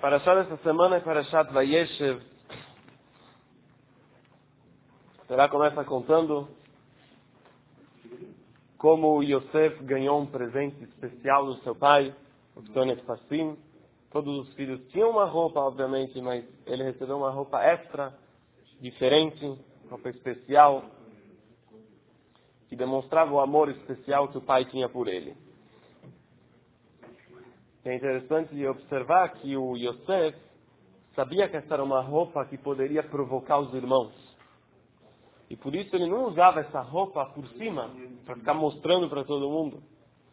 Parashat essa semana é Parashat Vayeshev. A Torá começa contando como Yosef ganhou um presente especial do seu pai, o Ktonet Passim. Todos os filhos tinham uma roupa, obviamente, mas ele recebeu uma roupa extra, diferente, roupa especial, que demonstrava o amor especial que o pai tinha por ele. É interessante observar que o Yosef sabia que essa era uma roupa que poderia provocar os irmãos. E por isso ele não usava essa roupa por cima, para ficar mostrando para todo mundo.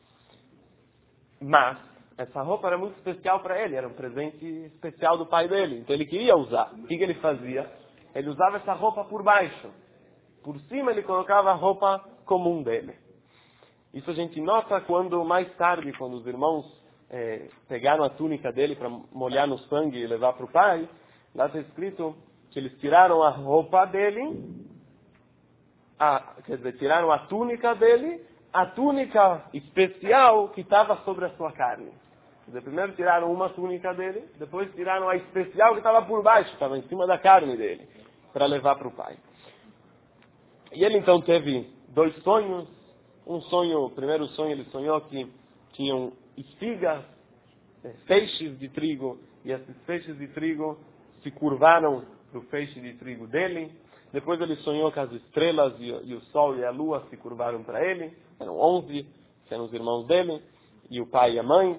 Mas essa roupa era muito especial para ele, era um presente especial do pai dele. Então ele queria usar. O que ele fazia? Ele usava essa roupa por baixo. Por cima ele colocava a roupa comum dele. Isso a gente nota quando, mais tarde, quando os irmãos pegaram a túnica dele para molhar no sangue e levar para o pai, lá está escrito que eles tiraram a roupa dele, tiraram a túnica dele, a túnica especial que estava sobre a sua carne. Quer dizer, primeiro tiraram uma túnica dele, depois tiraram a especial que estava por baixo, estava em cima da carne dele, para levar para o pai. E ele então teve dois sonhos. O primeiro sonho ele sonhou que tinham espigas, feixes de trigo, e esses feixes de trigo se curvaram para o feixe de trigo dele. Depois ele sonhou que as estrelas e o sol e a lua se curvaram para ele. Eram 11, que eram os irmãos dele, e o pai e a mãe.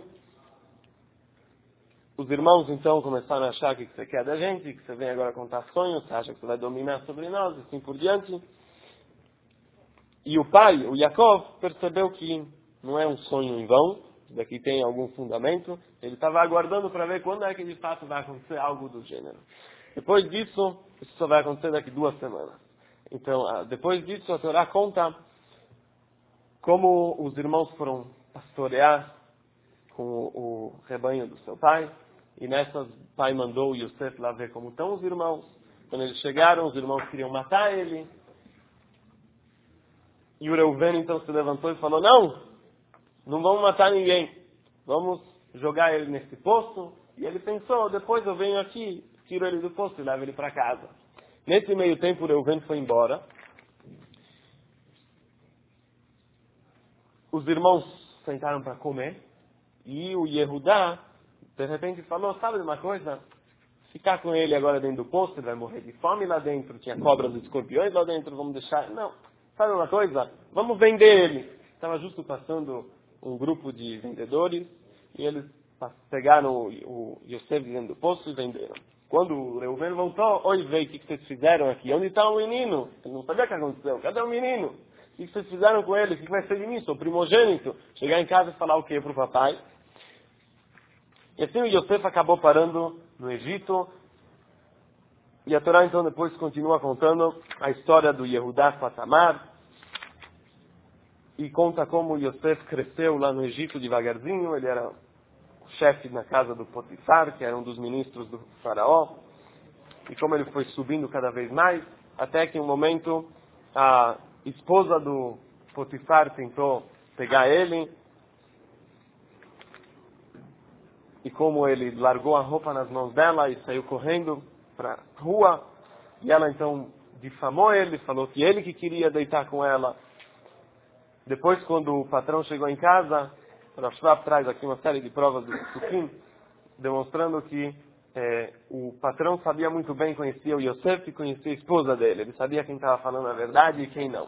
Os irmãos então começaram a achar que você quer da gente, que você vem agora contar sonhos, você acha que você vai dominar sobre nós, e assim por diante. E o pai, o Yaakov, percebeu que não é um sonho em vão, daqui tem algum fundamento. Ele estava aguardando para ver quando é que de fato vai acontecer algo do gênero. Depois disso, isso só vai acontecer daqui 2 semanas. Então, depois disso, a Torá conta como os irmãos foram pastorear com o rebanho do seu pai. E nessas, o pai mandou o Yosef lá ver como estão os irmãos. Quando eles chegaram, os irmãos queriam matar ele. E o Reuven então se levantou e falou, não vamos matar ninguém. Vamos jogar ele nesse poço. E ele pensou, depois eu venho aqui, tiro ele do poço e levo ele para casa. Nesse meio tempo o Reuven foi embora. Os irmãos sentaram para comer. E o Yehudá, de repente, falou, sabe de uma coisa? Ficar com ele agora dentro do poço, ele vai morrer de fome lá dentro. Tinha cobras e escorpiões lá dentro, vamos deixar... Não. Sabe uma coisa? Vamos vender ele. Estava justo passando um grupo de vendedores e eles pegaram o Yosef dentro do poço e venderam. Quando o Reuven voltou, oi, veio, o que vocês fizeram aqui? Onde está o menino? Ele não sabia o que aconteceu. Cadê o menino? O que vocês fizeram com ele? O que vai ser de mim? Sou primogênito. Chegar em casa e falar o quê para o papai? E assim o Yosef acabou parando no Egito. E a Torá então depois continua contando a história do Yehudá com a Tamar. E conta como Yosef cresceu lá no Egito devagarzinho. Ele era o chefe na casa do Potifar, que era um dos ministros do faraó. E como ele foi subindo cada vez mais, até que em um momento a esposa do Potifar tentou pegar ele. E como ele largou a roupa nas mãos dela e saiu correndo para a rua, e ela então difamou ele, falou que ele que queria deitar com ela. Depois, quando o patrão chegou em casa, o Rav Shlomo traz aqui uma série de provas do Sukim, demonstrando que o patrão sabia muito bem, conhecia o Yosef e conhecia a esposa dele. Ele sabia quem estava falando a verdade e quem não.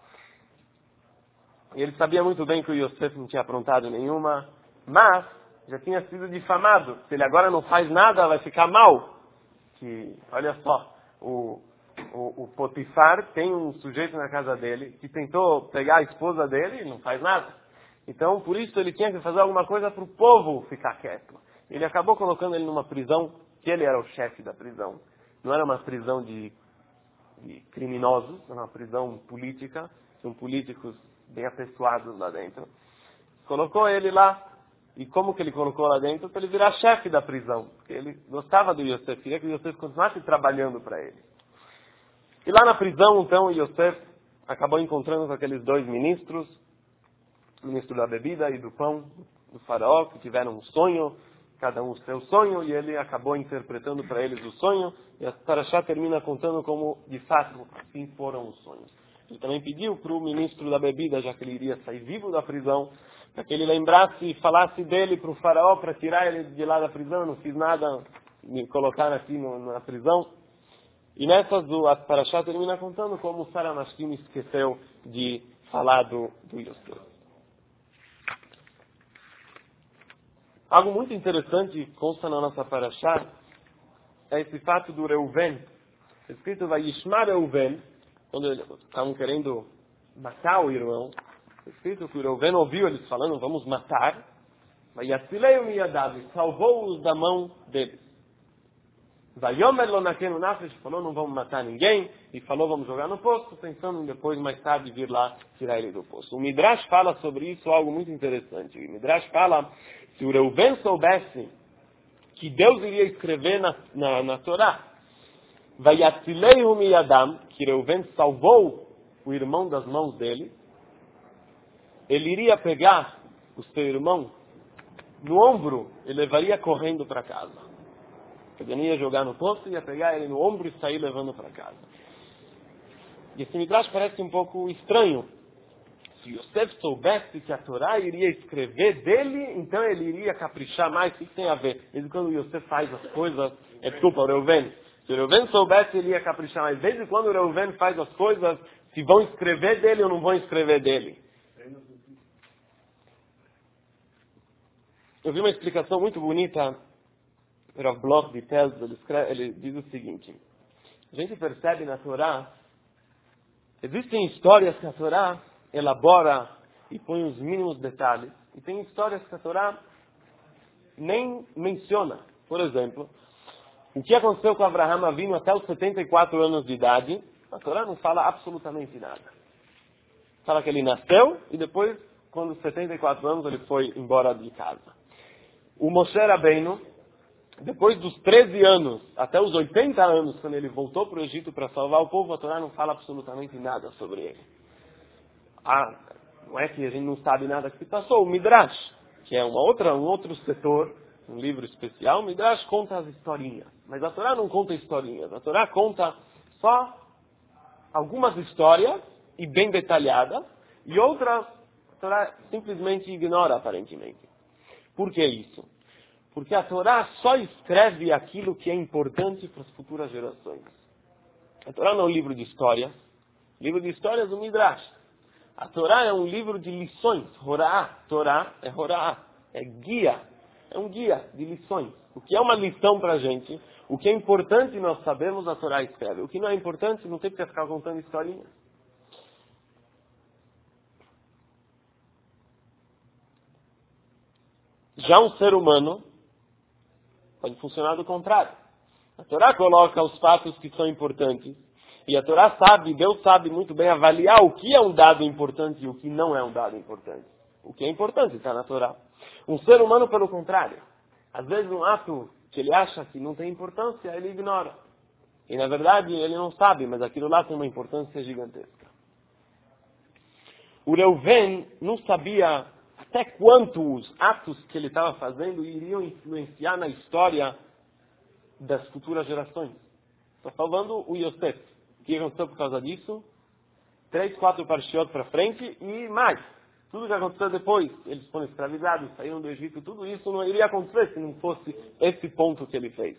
E ele sabia muito bem que o Yosef não tinha aprontado nenhuma, mas já tinha sido difamado. Se ele agora não faz nada, vai ficar mal. Que, olha só, o Potifar tem um sujeito na casa dele que tentou pegar a esposa dele e não faz nada. Então, por isso, ele tinha que fazer alguma coisa para o povo ficar quieto. Ele acabou colocando ele numa prisão, que ele era o chefe da prisão. Não era uma prisão de criminosos, era uma prisão política. São políticos bem apessoados lá dentro. Colocou ele lá. E como que ele colocou lá dentro? Para ele virar chefe da prisão. Porque ele gostava do Yosef, queria que o Yosef continuasse trabalhando para ele. E lá na prisão, então, o Yosef acabou encontrando com aqueles 2 ministros, o ministro da bebida e do pão do faraó, que tiveram um sonho cada um o seu sonho, e ele acabou interpretando para eles o sonho, e a Parashá termina contando como, de fato, assim foram os sonhos. Ele também pediu para o ministro da bebida, já que ele iria sair vivo da prisão, para que ele lembrasse e falasse dele para o faraó, para tirar ele de lá da prisão. Eu não fiz nada, me colocaram aqui na prisão. E nessas, a Parashá termina contando como o Sara Mashkim esqueceu de falar do Yosef. Algo muito interessante que consta na nossa Parashá é esse fato do Reuven. Escrito, vai Yishma Reuven, quando eles estavam querendo matar o irmão. Escrito que o Reuven ouviu eles falando, vamos matar. Vai Yatzilei Miyadav, salvou-os da mão deles. Vayomer lo nakenu nafesh, falou, não vamos matar ninguém, e falou, vamos jogar no poço, pensando em depois, mais tarde, vir lá tirar ele do poço. O Midrash fala sobre isso, algo muito interessante. O Midrash fala, se o Reuven soubesse que Deus iria escrever na Torá, Vayatzilei miyadam, que Reuven salvou o irmão das mãos dele, ele iria pegar o seu irmão no ombro e levaria correndo para casa. Ele ia jogar no poço, ia pegar ele no ombro e sair levando para casa. E esse Midrash parece um pouco estranho. Se Yosef soubesse que a Torá iria escrever dele, então ele iria caprichar mais. O que tem a ver? Desde quando o Yosef faz as coisas, desculpa, o Reuven. Se o Reuven soubesse, ele ia caprichar mais. Desde quando o Reuven faz as coisas, se vão escrever dele ou não vão escrever dele. Eu vi uma explicação muito bonita. Rav Bloch de Tel, ele diz o seguinte: a gente percebe na Torá, existem histórias que a Torá elabora e põe os mínimos detalhes, e tem histórias que a Torá nem menciona. Por exemplo, o que aconteceu com Abraham Avinu até os 74 anos de idade, a Torá não fala absolutamente nada. Fala que ele nasceu e depois, quando 74 anos, ele foi embora de casa. O Moshe Rabbeinu, depois dos 13 anos, até os 80 anos, quando ele voltou para o Egito para salvar o povo, a Torá não fala absolutamente nada sobre ele. Não é que a gente não sabe nada que se passou. O Midrash, que é um outro setor, um livro especial, o Midrash conta as historinhas. Mas a Torá não conta historinhas. A Torá conta só algumas histórias, e bem detalhadas, e outras a Torá simplesmente ignora, aparentemente. Por que isso? Porque a Torá só escreve aquilo que é importante para as futuras gerações. A Torá não é um livro de histórias. O livro de histórias é o Midrash. A Torá é um livro de lições. Horá. Torá é Horá. É guia. É um guia de lições. O que é uma lição para a gente, o que é importante nós sabemos, a Torá escreve. O que não é importante, não tem que ficar contando historinhas. Já um ser humano pode funcionar do contrário. A Torá coloca os fatos que são importantes. E a Torá sabe, Deus sabe muito bem avaliar o que é um dado importante e o que não é um dado importante. O que é importante está na Torá. Um ser humano, pelo contrário. Às vezes um ato que ele acha que não tem importância, ele ignora. E na verdade ele não sabe, mas aquilo lá tem uma importância gigantesca. O Reuven não sabia até quanto os atos que ele estava fazendo iriam influenciar na história das futuras gerações. Estou falando o Yosef. O que aconteceu por causa disso? 3, 4 parshiot para frente e mais. Tudo que aconteceu depois, eles foram escravizados, saíram do Egito, tudo isso não iria acontecer se não fosse esse ponto que ele fez.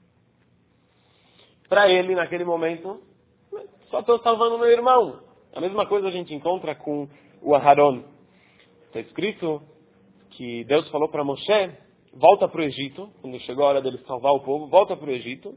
Para ele, naquele momento, só estou salvando meu irmão. A mesma coisa a gente encontra com o Aharon. Está escrito que Deus falou para Moshe, volta para o Egito, quando chegou a hora dele salvar o povo, volta para o Egito.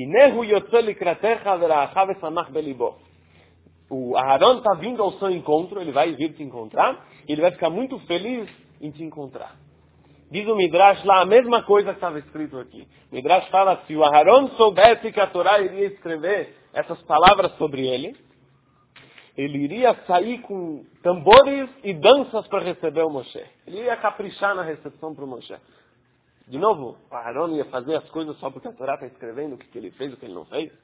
O Aharon está vindo ao seu encontro, ele vai vir te encontrar, e ele vai ficar muito feliz em te encontrar. Diz o Midrash lá a mesma coisa que estava escrito aqui. O Midrash fala, se o Aharon soubesse que a Torá iria escrever essas palavras sobre ele iria sair com tambores e danças para receber o Moshe. Ele ia caprichar na recepção para o Moshe. De novo, o Aharon ia fazer as coisas só porque a Torá está escrevendo o que ele fez, o que ele não fez.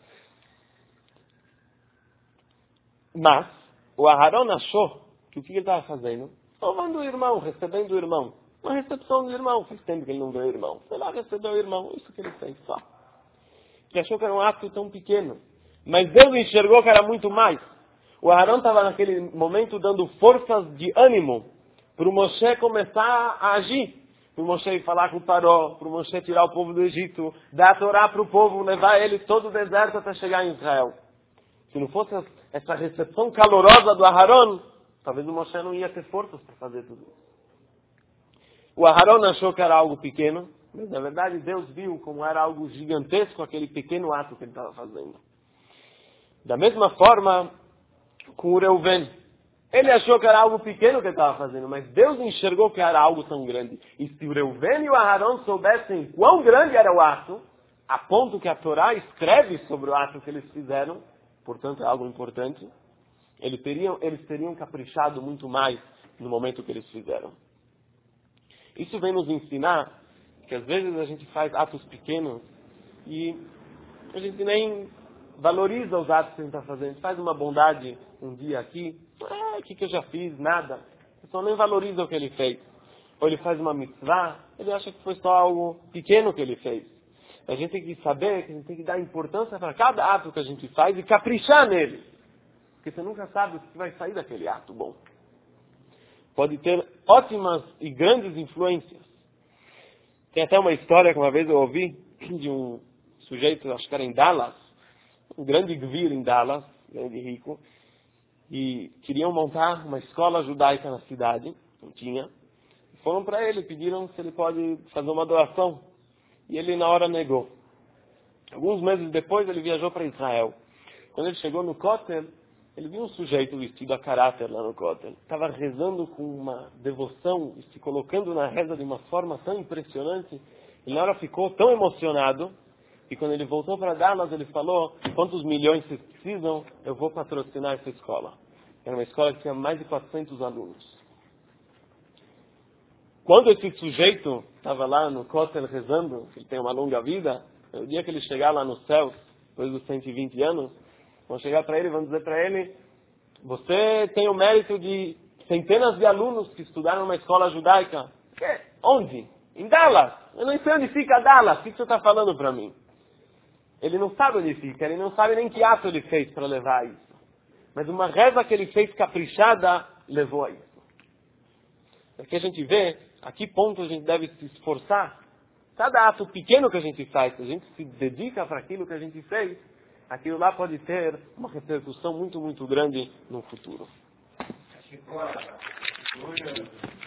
Mas, o Aharon achou que o que ele estava fazendo? Salvando o irmão, recebendo o irmão. Uma recepção do irmão. Faz tempo que ele não vê o irmão. Sei lá, recebeu o irmão. Isso que ele fez só. Ele achou que era um ato tão pequeno. Mas Deus enxergou que era muito mais. O Aharon estava naquele momento dando forças de ânimo para o Moshe começar a agir. Para o Moshe ir falar com o Paró, para o Moshe tirar o povo do Egito, dar a Torá para o povo, levar eles todo o deserto até chegar em Israel. Se não fosse essa recepção calorosa do Aharon, talvez o Moshe não ia ter forças para fazer tudo isso. O Aharon achou que era algo pequeno, mas na verdade Deus viu como era algo gigantesco aquele pequeno ato que ele estava fazendo. Da mesma forma, com o Reuven. Ele achou que era algo pequeno que ele estava fazendo, mas Deus enxergou que era algo tão grande. E se o Reuven e o Aharon soubessem quão grande era o ato, a ponto que a Torá escreve sobre o ato que eles fizeram, portanto é algo importante, eles teriam caprichado muito mais no momento que eles fizeram. Isso vem nos ensinar que às vezes a gente faz atos pequenos e a gente nem valoriza os atos que a gente está fazendo. A gente faz uma bondade um dia aqui, o que eu já fiz? Nada. A pessoa nem valoriza o que ele fez. Ou ele faz uma mitzvah, ele acha que foi só algo pequeno que ele fez. A gente tem que saber que a gente tem que dar importância para cada ato que a gente faz e caprichar nele. Porque você nunca sabe o que vai sair daquele ato bom. Pode ter ótimas e grandes influências. Tem até uma história que uma vez eu ouvi de um sujeito, acho que era em Dallas, um grande gvir em Dallas, grande rico, e queriam montar uma escola judaica na cidade, não tinha. Foram para ele, pediram se ele pode fazer uma doação. E ele na hora negou. Alguns meses depois ele viajou para Israel. Quando ele chegou no Kotel, ele viu um sujeito vestido a caráter lá no Kotel. Estava rezando com uma devoção e se colocando na reza de uma forma tão impressionante. Ele na hora ficou tão emocionado. E quando ele voltou para Dallas, ele falou, quantos milhões vocês precisam, eu vou patrocinar essa escola. Era uma escola que tinha mais de 400 alunos. Quando esse sujeito estava lá no Kotel rezando, que ele tem uma longa vida, no dia que ele chegar lá no céu, depois dos 120 anos, vão chegar para ele e vão dizer para ele, você tem o mérito de centenas de alunos que estudaram numa escola judaica. Onde? Em Dallas. Eu não sei onde fica Dallas. O que você está falando para mim? Ele não sabe onde fica, ele não sabe nem que ato ele fez para levar a isso. Mas uma reza que ele fez caprichada levou a isso. Aqui a gente vê a que ponto a gente deve se esforçar. Cada ato pequeno que a gente faz, se a gente se dedica para aquilo que a gente fez, aquilo lá pode ter uma repercussão muito, muito grande no futuro.